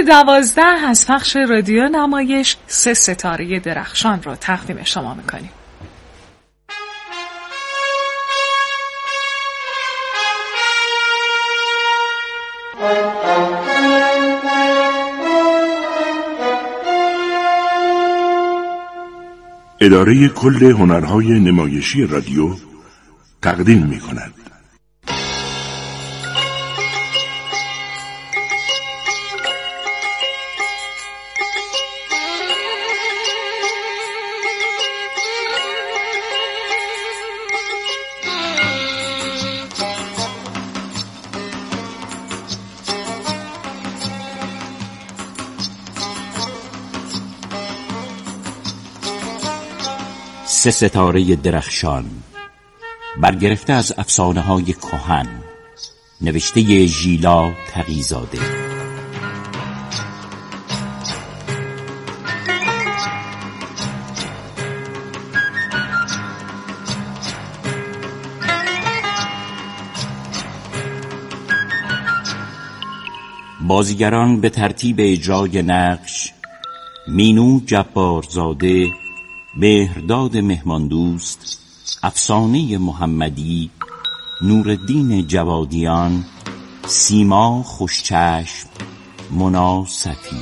12 از پخش رادیو نمایش 3 ستاره درخشان رو تقدیم شما میکنیم. اداره کل هنرهای نمایشی رادیو تقدیم میکند. سه ستاره درخشان، برگرفته از افسانه‌های کهن، نوشته ژیلا تقی‌زاده. بازیگران به ترتیب اجرای نقش: مینو جبارزاده، مهرداد مهماندوست، افسانه محمدی، نورالدین جوادیان، سیما خوشچشم، مونا صفی.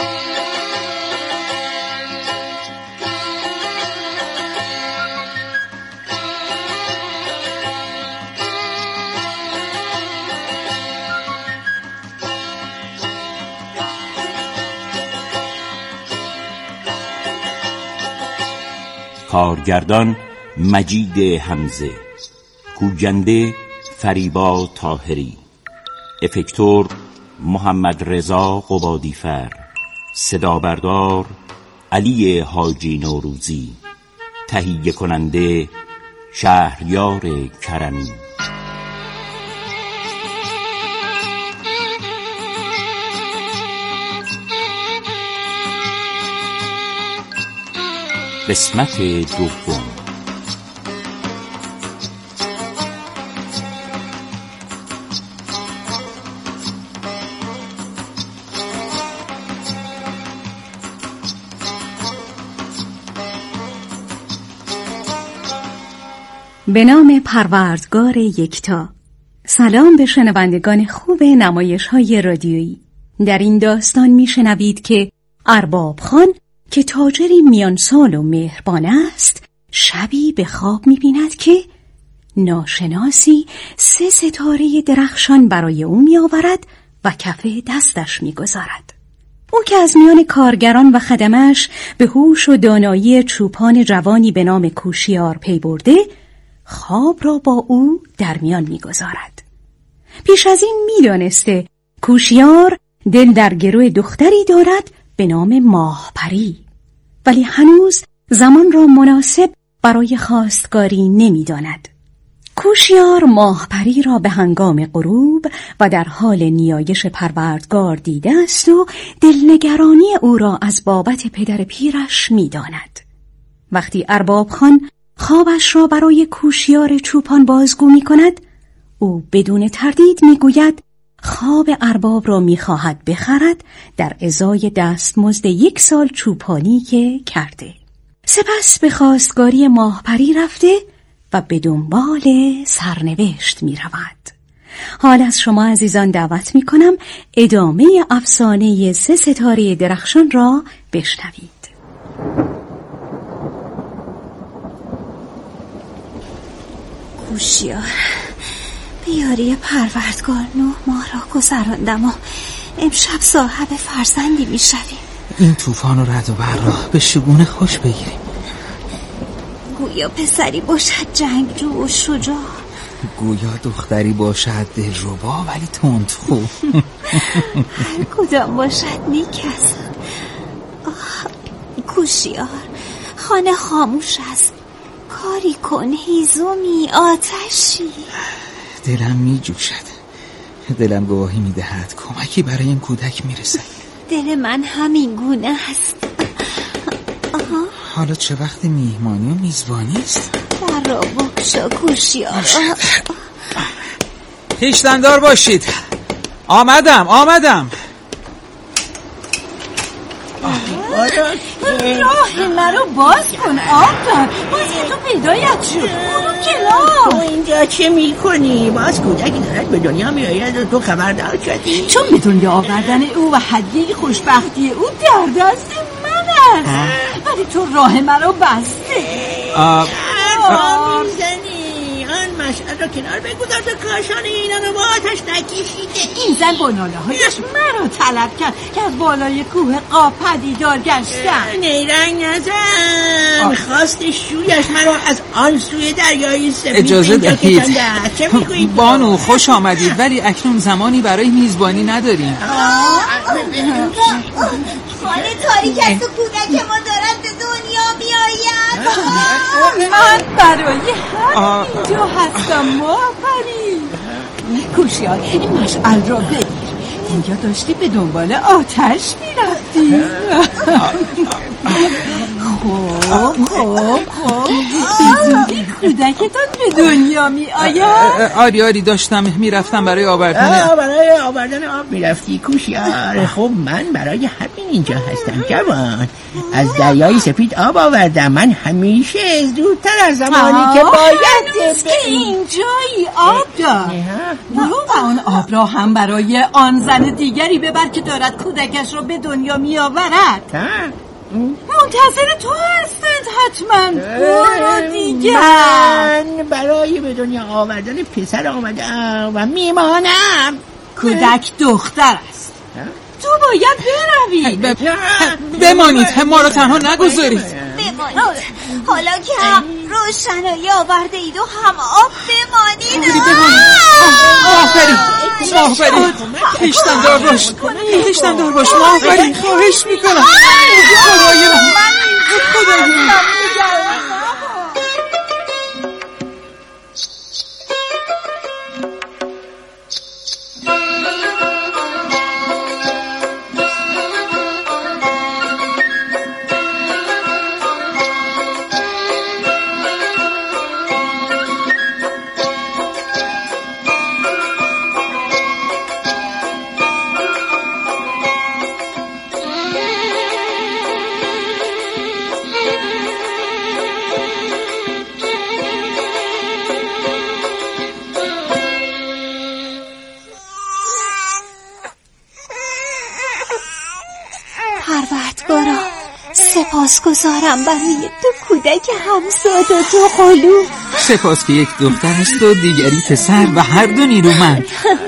کارگردان مجید حمزه، گوینده فریبا طاهری، افکتور محمد رضا قبادیفر، صدابردار علی حاجی نوروزی، تهیه کننده شهریار کرمی. قسمت دوم. به نام پروردگار یکتا. سلام به شنوندگان خوب نمایش‌های رادیویی. در این داستان میشنوید که ارباب خان که تاجری میان سال و مهربان است، شبی به خواب می‌بیند که ناشناسی 3 ستاره درخشان برای او می‌آورد و کف دستش می‌گذارد. او که از میان کارگران و خدمش به هوش و دانایی چوپان جوانی به نام کوشیار پی برده، خواب را با او در میان می‌گذارد. پیش از این می‌دانسته کوشیار دل در گروه دختری دارد به نام ماهپری، ولی هنوز زمان را مناسب برای خواستگاری نمی‌داند. کوشیار ماهپری را به هنگام غروب و در حال نیایش پروردگار دیده است و دلنگرانی او را از بابت پدر پیرش می‌داند. وقتی ارباب خان خوابش را برای کوشیار چوپان بازگو می‌کند، او بدون تردید می‌گوید خواب ارباب را می‌خواهد بخرد در ازای دستمزد 1 سال چوپانی که کرده. سپس به خواستگاری ماهپری رفته و به دنبال سرنوشت می‌رود. حال از شما عزیزان دعوت می‌کنم ادامه افسانه 3 ستاره درخشان را بشنوید. کوشیار، به یاری پروردگار 9 ماه را گذراندم و امشب صاحب فرزندی میشویم. این طوفان و رعد و برق را به شگون خوش بگیریم. گویا پسری باشد جنگجو و شجاع، گویا دختری باشد دلربا ولی تندخو. هر کدام باشد نیک است. کوشیار، خانه خاموش است. کاری کن، هیزومی، آتشی. دلم می جوشد، دلم گواهی می دهد کمکی برای این کودک می رسد. دل من همین گونه است. حالا چه وقت میهمانی و میزبانی است؟ در را بکشا کوشیار. پیشتندار باشید. آمدم. راه مرا باز کن آبدار. باز که تو پیدایت شد. برو کنار. تو اینجا چه میکنی؟ باز کودکی دارد به دنیا میآید تو خبردار شدی؟ چون به دنیا آوردن او و هدیه خوشبختی او در دست من است. ولی تو راه مرا بسته. میزنی آن مشعل را کنار بگذار تا کاشان اینا رو با آتش نکشیده. این زن با ناله‌هایش مرا طلب کرد که از بالای کوه قاف پدیدار گشتم. نیرنگ نزن. خواست شویش مرا از آن سوی دریای سفید اجازه دهید. چه میگویید؟ بانو خوش آمدید، ولی اکنون زمانی برای میزبانی نداریم. خانه تاریک است و کودک ما دارد به دنیا میآید. من برای اینجا هستم ماه‌پری. کوشیار این مشعل را بگیر. اینجا داشتی به دنبال آتش میرفتی. خب زودی کودکتان به دنیا می آید؟ آری داشتم میرفتم برای آوردن آب میرفتی کوشیار. خب من برای همین اینجا هستم جوان. از دریای سفید آب آوردم. من همیشه زودتر از زمانی که باید که اینجایی آب دار. برو و آن آب را هم برای آن زن دیگری ببر که دارد کودکش را به دنیا می آورد. منتظر تو هستند حتما. برو دیگه. من برای به دنیا آوردن پسر آمدم و میمانم. کودک دختر است. تو باید بروی. بمانید، ما را تنها نگذارید. بمانید. حالا که هم روشنایی آورده اید و هم آب بمانید. ماه‌پری خیشتن دار باش ماه‌پری، خواهش میکنم. خدای من پروردگارا سپاسگزارم برای دو کودک همزاد و دو قلو. سپاس که یک دختر است و دیگری پسر و هر دو نیرومند.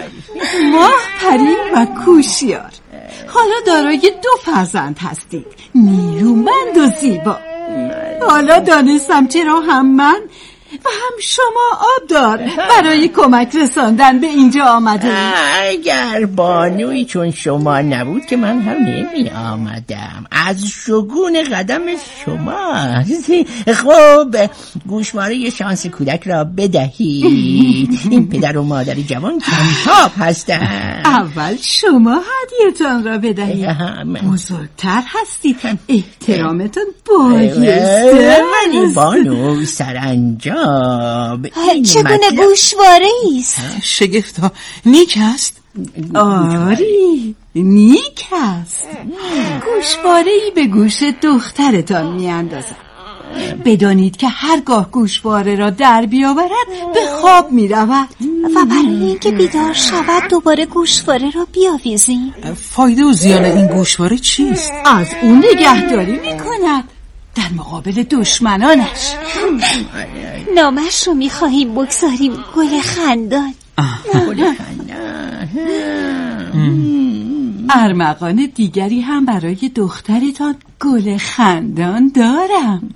ماه‌پری و کوشیار حالا دارای دو فرزند هستید، نیرومند و زیبا. حالا دانستم چرا هم من و هم شما آبدار برای کمک رساندن به اینجا آمده. اگر بانوی چون شما نبود که من هم نمی آمدم. از شگون قدم شما. خب گوشواره شانس کودک را بدهید. این پدر و مادر جوان کمتاب هستند. اول شما هدیه‌تان را بدهید. بزرگتر هستید، احترامتان بایسته. ولی بانو سرانجام چگونه گوشواره ایست؟ شگفتا نیک است. آری نیک است. گوشواره ای به گوش دخترتان می اندازد. بدانید که هرگاه گوشواره را در بیاورد به خواب می رود و برای اینکه بیدار شود دوباره گوشواره را بیاویزیم. فایده و زیان این گوشواره چیست؟ از اون نگهداری می کند در مقابل دشمنانش. نامش رو می خواهیم بگذاریم گل خندان. ارمغان دیگری هم برای دخترتان گل خندان دارم.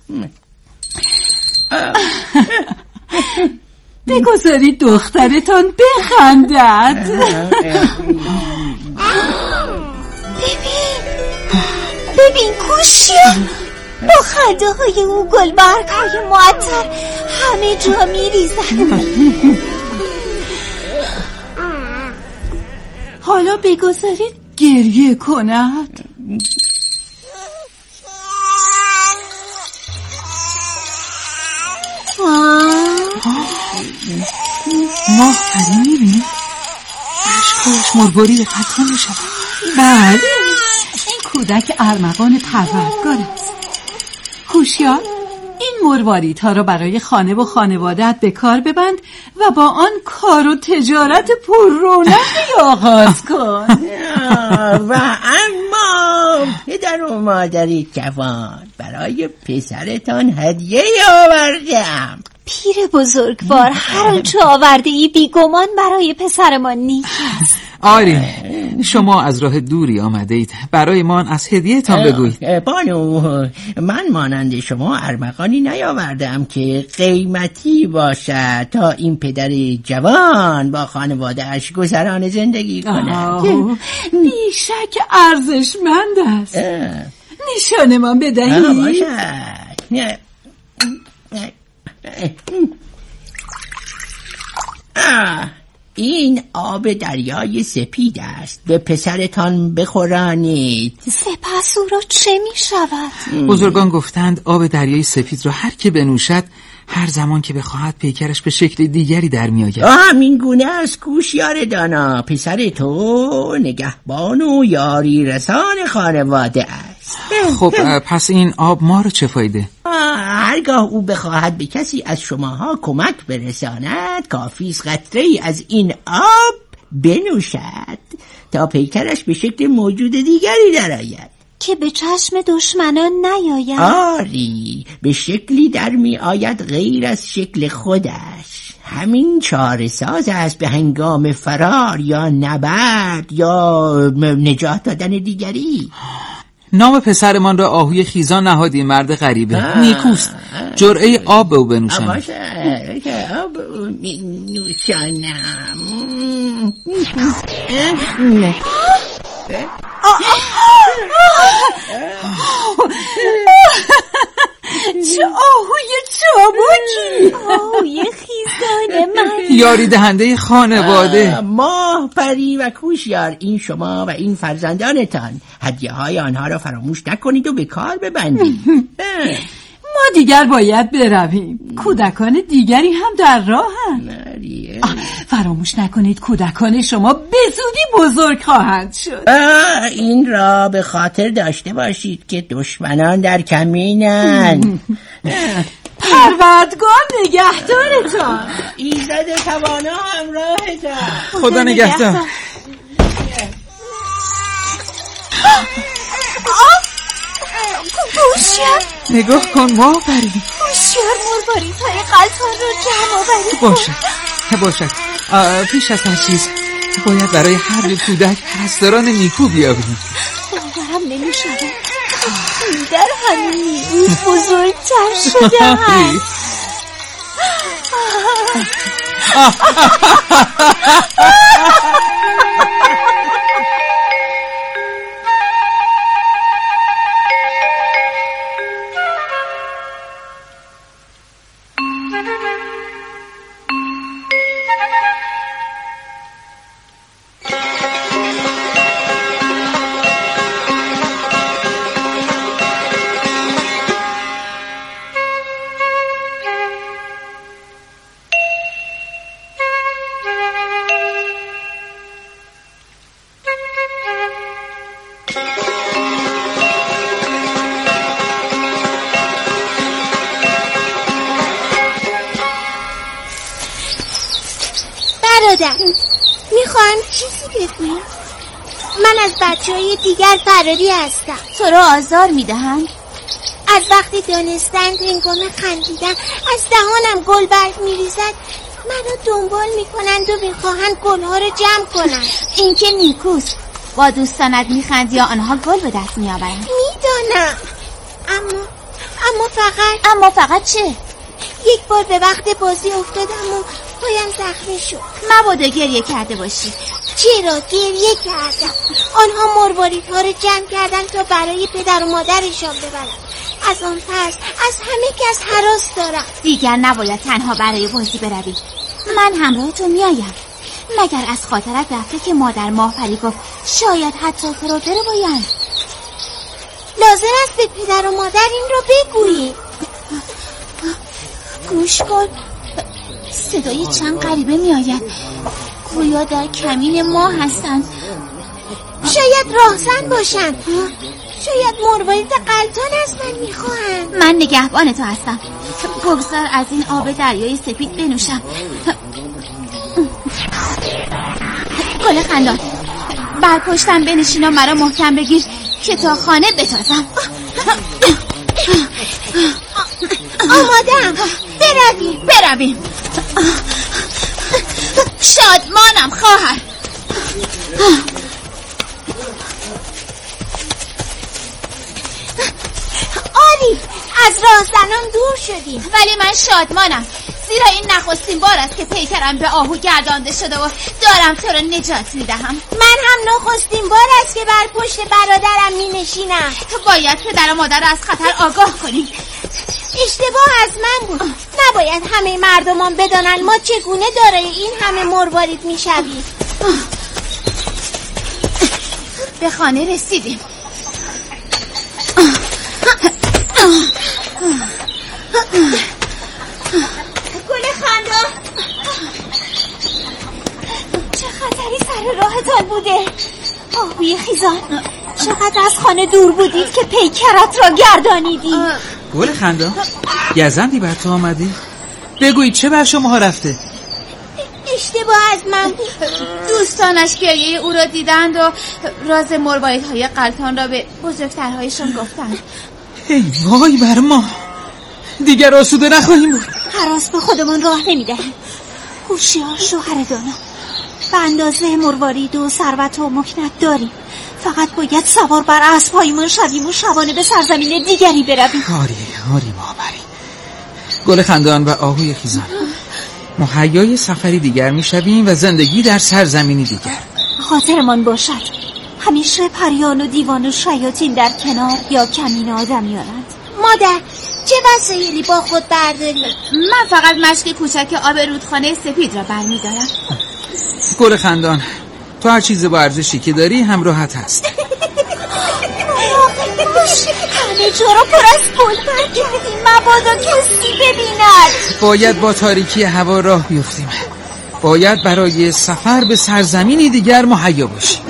بگذارید دخترتان بخندد. ببین کوشیار، با خنده های او گلبرگ های معطر همه جا می ریزد. حالا بگذارید گریه کند. ماه‌پری می‌بینی؟ اشکاش مرباری قطعه می‌شود. بله، این کودک ارمغان پروردگار است. هوشیار، این مرواریدها را برای خانه و خانواده‌ات به کار ببند و با آن کار و تجارت پر رونقی آغاز کن. و اما پدر و مادری جوان، برای پسرتان هدیه آوردم. پیر بزرگوار، هر آنچه آورده ای بیگمان برای پسرمان نیک است. آری، شما از راه دوری آمده اید، برای ما از هدیه‌تان بگویید. بانو، من مانند شما ارمغانی نیاوردم که قیمتی باشد تا این پدر جوان با خانواده اش گذران زندگی کند. بیشک ارزشمند است. نشانه من بدهید. باشد. این آب دریای سپید است، به پسرتان بخورانید. سپس او را چه می شود؟ بزرگان گفتند آب دریای سپید را هر که بنوشد هر زمان که بخواهد پیکرش به شکل دیگری در می آید. همین گونه است کوشیار دانا. پسر تو نگهبان و یاری رسان خانواده است. خب پس این آب ما رو چه فایده؟ هرگاه او بخواهد به کسی از شماها کمک برساند، کافی است قطره‌ای از این آب بنوشد تا پیکرش به شکل موجود دیگری درآید. که به چشم دشمنان نیاید؟ آری، به شکلی در می آید غیر از شکل خودش. همین چاره ساز است به هنگام فرار یا نبرد یا نجات دادن دیگری. نام پسرمان را آهوی خیزان نهادی. مرد غریبه نیکوست. جرعه آب به او بنوشانم. باشه که آب نوشانم. چه آهوی چابکی! آهوی خیزان من، یاری دهنده خانواده. ماه پری و کوشیار، این شما و این فرزندانتان. هدیه های آنها را فراموش نکنید و به کار ببندید. ما دیگر باید برویم. کودکان دیگری هم در راهند. فراموش نکنید کودکان شما به زودی بزرگ خواهند شد. این را به خاطر داشته باشید که دشمنان در کمینند. پروردگار نگهدارتان. ایزد توانا همراهتان. خدا نگهدار. هوشیار، نگاه کن ما پری. هوشیار، مرواریدهای غلطان رو جمع آوری کن. باشد. پیش از هر چیز باید برای هر کودک پرستاران نیکو بیابیم. باورم نمی‌شود در همین نیروز بزرگتر شده هست. میخواهم چیزی بگویم. من از بچه‌های دیگر فراری هستم. تو را آزار میدهم؟ از وقتی دانستند هنگام خندیدن از دهانم گل برگ میریزد منو دنبال میکنند و میخواهند گلها رو جمع کنند. این که نیکوست. با دوستانت میخندی یا آنها گل به دست میآورند؟ میدانم، اما فقط چه؟ یک بار به وقت بازی افتادم و پایم زخمی شد. مبادا گریه کرده باشی. چرا گریه کردم؟ آنها مرواریدها رو جمع کردن تا برای پدر و مادرشان ببرن. از آن پس از همه کس هراس دارم. دیگر نباید تنها برای بازی بروی. من همراه تو میایم. مگر از خاطرت رفته که مادر ماهپری گفت شاید حتی تو رو بربایند؟ لازم است به پدر و مادر این رو بگویی. گوش کن، صدای چند غریبه می آید. گویا در کمین ما هستند. شاید راهزن باشند. شاید مروارید غلطان از من میخواهند. من نگهبان تو هستم. بگذار از این آب دریای سپید بنوشم. گل خندان، بر پشتم بنشین و مرا محکم بگیر که تا خانه بتازم. آمادم. برویم. شادمانم خواهر. آری، از راهزنان دور شدیم. ولی من شادمانم، زیرا این نخستین بار است که پیکرم به آهو گردانده شده و دارم تو را نجات میدهم. من هم نخستین بار است که بر پشت برادرم می نشینم. باید پدر و مادر را از خطر آگاه کنیم. اشتباه از من بود. نباید همه مردمان بدانند ما چگونه دارای این همه مروارید می شویم. به خانه رسیدیم. گل خندان، چه خطری سر راهتان بوده؟ آهوی خیزان، چقدر از خانه دور بودید که پیکرت را گردانیدی؟ گل خندان، گزندی بر تو آمدی؟ بگویید چه بر شما رفته؟ اشتباه از من بود. دوستانش گریه او را دیدند و راز مرواریدهای غلطان را به بزرگترهایشان گفتند. ای وای بر ما، دیگر آسوده نخواهیم بود. هراس به خودمان راه نمیدهیم. هوشیار شوهر دانا، به اندازه مروارید و ثروت و مکنت داریم. فقط باید سوار بر اسب‌هایمان شویم و شبانه به سرزمین دیگری برویم. آری مابری. گل خندان و آهوی خیزان، مهیای سفری دیگر میشویم و زندگی در سرزمینی دیگر. خاطرمان باشد همیشه پریان و دیوان و شیاطین در کنار یا کمین آدمیانند. مادر، چه وسایلی با خود برداری؟ من فقط مشک کوچک آب رودخانه سپید را برمی‌دارم. گل خندان، تو هر چیز با ارزشی که داری همراهت هست. همه جا را پر از گلبر کردیم، مبادا کسی ببیند. باید با تاریکی هوا راه بیفتیم. باید برای سفر به سرزمینی دیگر مهیا باشیم.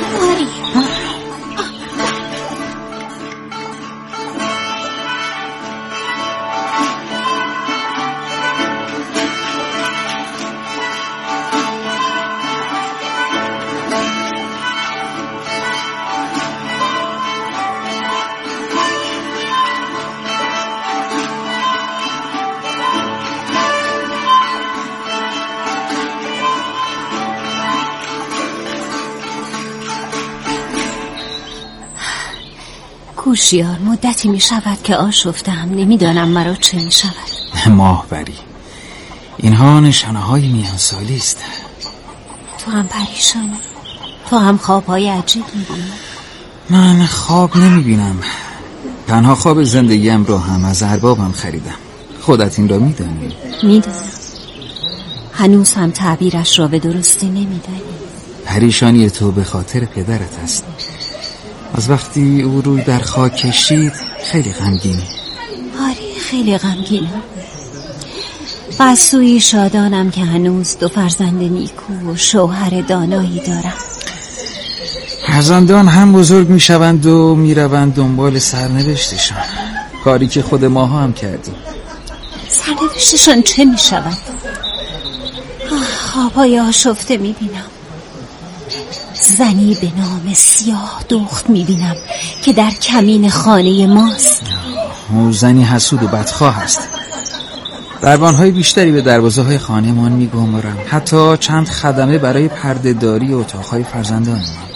هوشیار، مدتی می شود که آشفتم. نمیدانم مرا چه می شود. ماهوری، اینها نشانه های میان سالی است. تو هم پریشانی، تو هم خوابهای عجیب می بینی. من خواب نمی بینم. تنها خواب زندگیم رو هم از اربابم خریدم. خودت این را می دانی؟ می دانم. هنوز هم تعبیرش را به درستی نمی دانی. پریشانی تو به خاطر پدرت است. از وقتی او روی در خاک کشید خیلی غمگینی. آره، خیلی غمگینم. و از سوی شادانم که هنوز 2 فرزند نیکو و شوهر دانایی دارم. فرزندان هم بزرگ می شوند و می روند دنبال سرنوشتشان، کاری که خود ماها هم کردیم. سرنوشتشان چه می شود؟ خوابای آشفته می بینم. زنی به نام سیاه دخت می بینم که در کمین خانه ماست. او زنی حسود و بدخواه است. دربانهای بیشتری به دروازه های خانه من می گمارم، حتی چند خدمه برای پرده داری اتاقهای فرزندان من.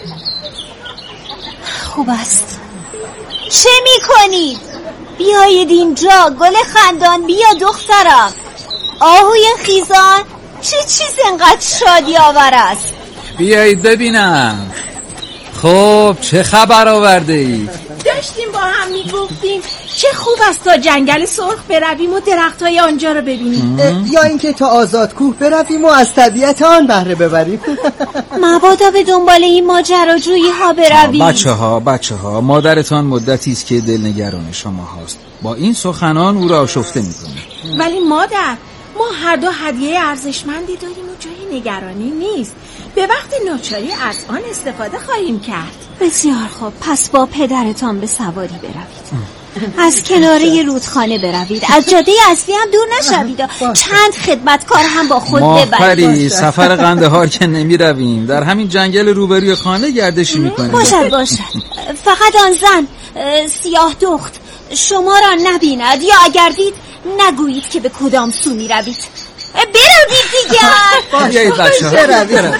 خوب است. چه می کنید؟ بیایید اینجا. گل خندان، بیا دخترم. آهوی خیزان، چه چیز اینقدر شادی آور است؟ بیایید ببینم. خب چه خبر آورده اید؟ داشتیم با هم میگفتیم چه خوب است تا جنگل سرخ برویم و درختای آنجا رو ببینیم. یا اینکه تا آزادکوه برویم و از طبیعت آن بهره ببریم. مبادا به دنبال این ماجراجویی ها برویم. بچه ها مادرتان مدتی است که دلنگران شما هاست. با این سخنان او را آشفته میکنه. ولی مادر، ما هر دو هدیه ارزشمندی داریم و جای نگرانی نیست. به وقت ناچاری از آن استفاده خواهیم کرد. بسیار خوب، پس با پدرتان به سواری بروید. از کناره رودخانه بروید، از جاده اصلی هم دور نشوید. چند خدمتکار هم با خود ببرید. ماهپری، سفر قندهار که نمی رویم، در همین جنگل روبروی خانه گردشی میکنیم. باشد. فقط آن زن سیاه دخت شما را نبیند، یا اگر دید نگویید که به کدام سو می روید. بروید دیگر. بیایید بچه‌ها بروید.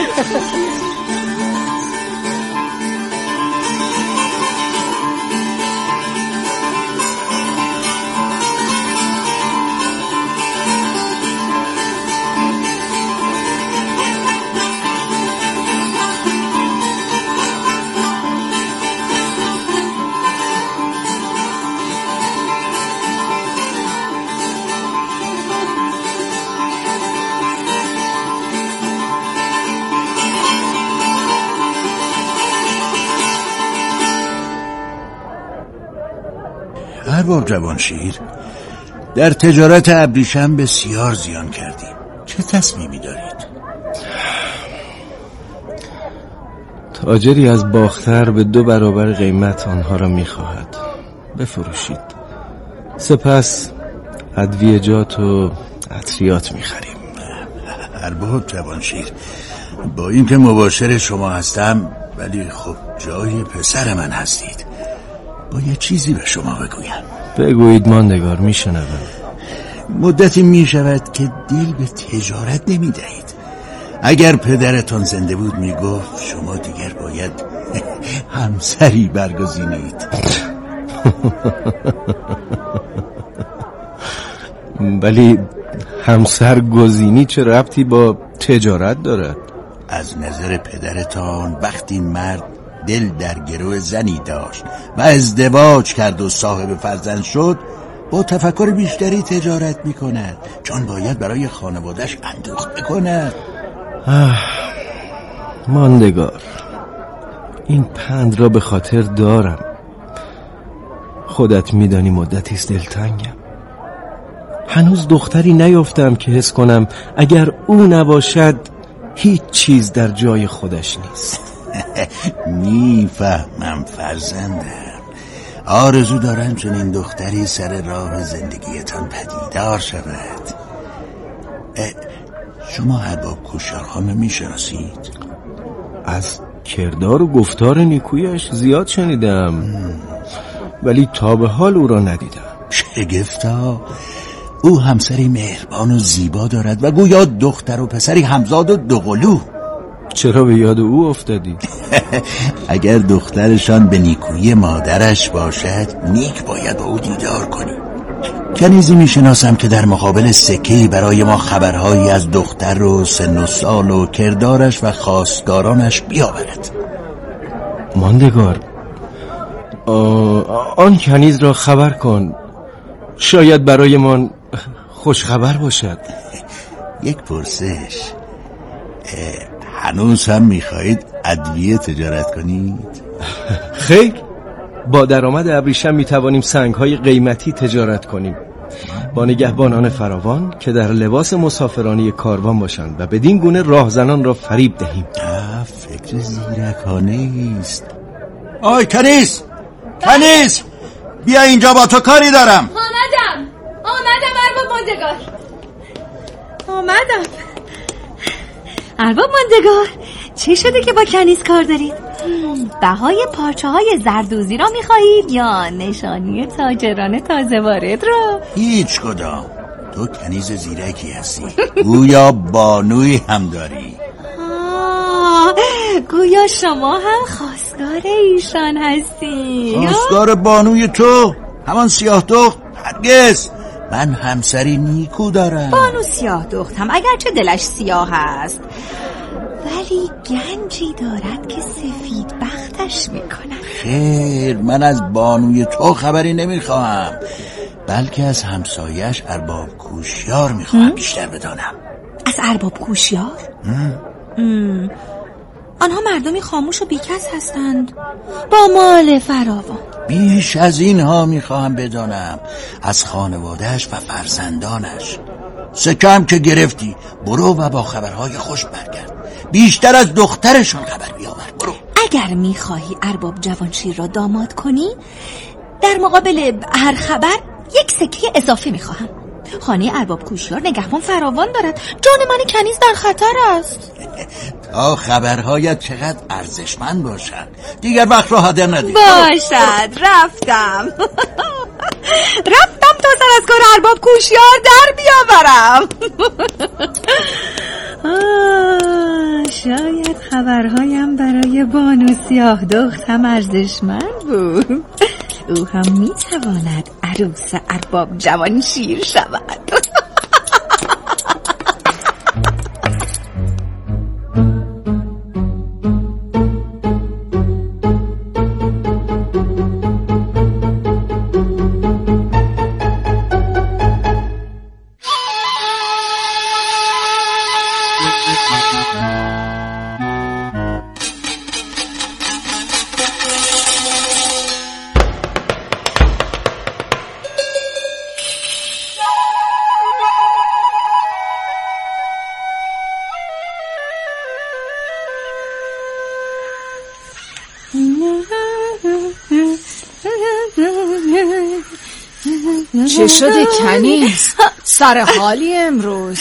ارباب جوانشیر، در تجارت ابریشم بسیار زیان کردیم. چه تصمیمی دارید؟ تاجری از باختر به 2 برابر قیمت آنها را می‌خواهد. بفروشید. سپس ادویه‌جات و عطریات می‌خریم. ارباب جوانشیر، با اینکه مباشر شما هستم، ولی خب جای پسر من هستید. باید چیزی به شما بگویم. بگویید ماندگار، میشنوم. مدتی میشود که دل به تجارت نمیدهید. اگر پدرتان زنده بود میگفت شما دیگر باید همسری برگزینید. ولی همسر گزینی چه ربطی با تجارت دارد؟ از نظر پدرتان وقتی مرد دل در گرو زنی داشت و ازدواج کرد و صاحب فرزند شد، با تفکر بیشتری تجارت می کند، چون باید برای خانوادهش اندوخت بکند. ماندگار، این پند را به خاطر دارم. خودت میدانی مدتی است دلتنگم. هنوز دختری نیافتم که حس کنم اگر او نباشد هیچ چیز در جای خودش نیست. میفهمم فرزندم. آرزو دارم چون این دختری سر راه زندگیتان پدیدار شود. شما ارباب کوشار خانم میشناسید؟ از کردار و گفتار نیکویش زیاد شنیدم، ولی تا به حال او را ندیدم. شگفتا، او همسری مهربان و زیبا دارد و گویا دختر و پسری همزاد و دوقلو. چرا به یاد او افتادی؟ اگر دخترشان به نیکویی مادرش باشد، نیک باید با او دیدار کنی. کنیزی میشناسم که در مقابل سکه‌ای برای ما خبرهایی از دختر و سن و سال و کردارش و خواستگارانش بیاورد. ماندگار، آن کنیز را خبر کن. شاید برای من خوش خبر باشد. یک پرسش، هنوز هم میخواهید ادویه تجارت کنید؟ خیر، با درآمد ابریشم میتوانیم سنگ‌های قیمتی تجارت کنیم، با نگهبانان فراوان که در لباس مسافرانه کاروان باشند و بدین گونه راهزنان را فریب دهیم. فکر زیرکانه است. آی کنیز، بیا اینجا، با تو کاری دارم. آمدم ارباب ماندگار. ارباب ماندگار، چی شده که با کنیز کار دارید؟ بهای پارچه های زردوزی را میخواهید یا نشانی تاجران تازه وارد را؟ هیچ کدام. تو کنیز زیرکی هستی، گویا بانوی هم داری. گویا شما هم خواستگار ایشان هستی. خواستگار بانوی تو؟ همان سیاه دخت؟ هرگز. من همسری نیکو دارم. بانو سیاه دخت هم اگرچه دلش سیاه است، ولی گنجی دارد که سفید بختش میکنه. خیر، من از بانوی تو خبری نمیخواهم، بلکه از همسایش ارباب کوشیار میخواهم بیشتر بدانم. از ارباب کوشیار؟ آنها مردمی خاموش و بیکس هستند، با مال فراوان. بیش از اینها میخواهم بدانم، از خانوادهش و فرزندانش. سکم که گرفتی، برو و با خبرهای خوش برگرد. بیشتر از دخترشان خبر بیاور. برو. اگر میخواهی ارباب جوانشیر را داماد کنی، در مقابل هر خبر یک سکه اضافه میخواهم. خانه ارباب کوشیار نگهبان فراوان دارد. جان من کنیز در خطر است. تا خبرهایت چقدر ارزشمند باشد دیگر وقت را هدر ندید. باشد. رفتم تا سر از کار ارباب کوشیار در بیاورم. شاید خبرهایم برای بانو سیاه دختم ارزشمند بود. او هم میتواند عروس ارباب جوانشیر شود. چه شده کنیز؟ سر حالی امروز؟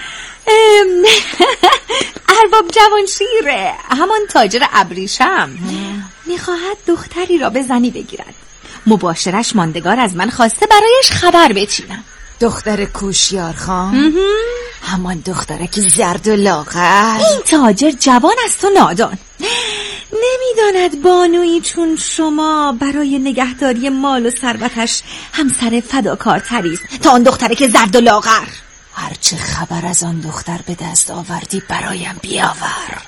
ارباب جوانشیر، همان تاجر ابریشم، میخواهد دختری را به زنی بگیرد. مباشرش ماندگار از من خواسته برایش خبر بچینم. دختر کوشیار خان؟ همان دخترکی زرد و لاغر؟ این تاجر جوان است و نادان. نمیداند بانویی چون شما برای نگهداری مال و ثروتش همسر فداکارتری است تا آن دخترک زرد و لاغر. هرچه خبر از آن دختر به دست آوردی برایم بیاور.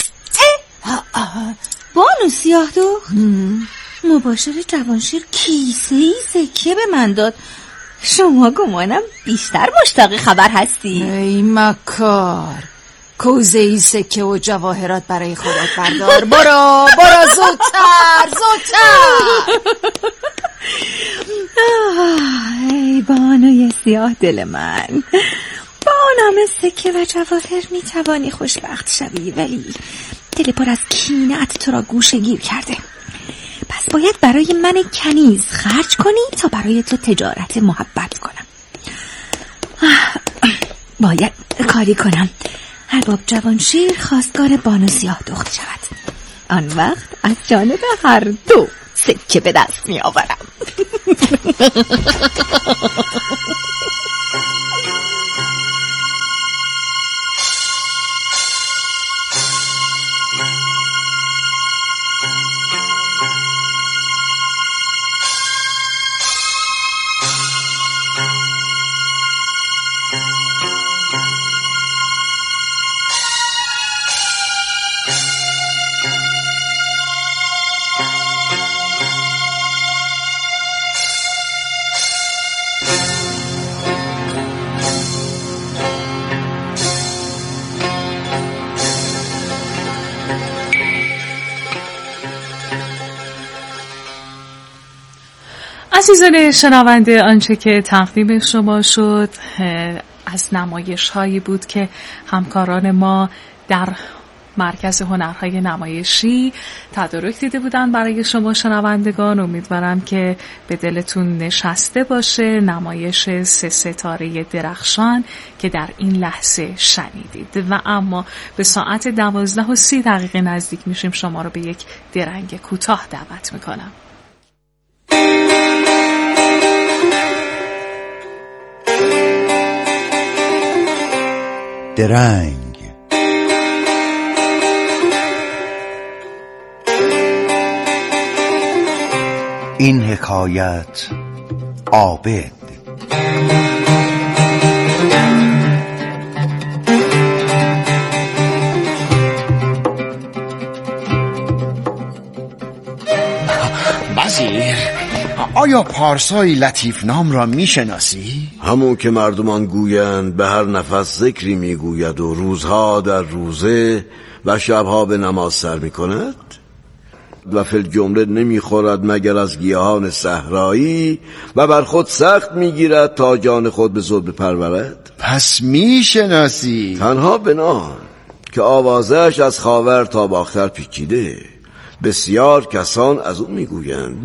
بانو سیاه دخت؟ مباشر جوانشیر کیسه‌ای سکه به من داد. شما گمانم بیشتر مشتاق خبر هستی. ای مکار، کوزه‌ای سکه و جواهرات برای خودت بردار. برو زودتر. ای بانوی سیاه دل من، با نام سکه و جواهر میتوانی خوشبخت شوی، ولی دل پر از کینه‌ات تو را گوشه گیر کرده. پس باید برای من کنیز خرج کنی تا برای تو تجارت محبت کنم. باید کاری کنم ارباب جوانشیر خواستگار بانو سیاه دخت شود. آن وقت از جانب هر دو سکه به دست می آورم. عزیزان شنونده، آنچه که تقدیم شما شد از نمایش هایی بود که همکاران ما در مرکز هنرهای نمایشی تدارک دیده بودن برای شما شنوندگان. امیدوارم که به دلتون نشسته باشه نمایش 3 ستاره درخشان که در این لحظه شنیدید. و اما به ساعت 12:30 نزدیک میشیم. شما رو به یک درنگ کوتاه دعوت میکنم. درنگ. این حکایت عابد. وزیر، آیا پارسای لطیف نام را میشناسی؟ همون که مردمان گویند به هر نفس ذکری میگوید و روزها در روزه و شبها به نماز سر میکند و فی الجمله نمیخورد مگر از گیاهان صحرایی و بر خود سخت میگیرد تا جان خود به زود بپرورد. پس میشناسی؟ تنها به نام. که آوازش از خاور تا باختر پیچیده. بسیار کسان از او میگویند